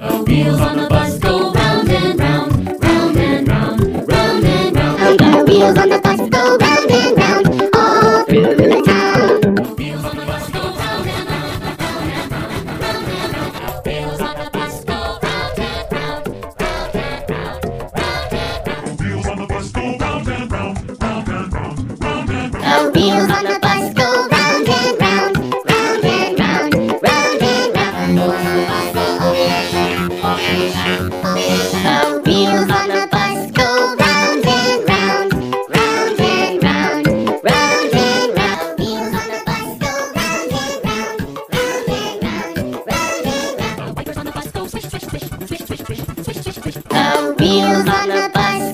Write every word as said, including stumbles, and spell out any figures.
The wheels on the bus go round and round, round and round, round and round. The wheels on the bus go round and round, all through the town. The wheels on the bus go round and round, round and round, round and round. The wheels on the bus go round and round, round and round, round and round. The wheels on the bus go round and round, round and round, round and round. The wheels on the bus go round and round, round and round, round and round. The wheels on the bus go round and round, round and round, round and round. Wheels on the bus go round and round, round and round, round and round. The wipers on the bus go swish, swish, swish, swish, swish, swish, swish, swish, swish. The wheels on the bus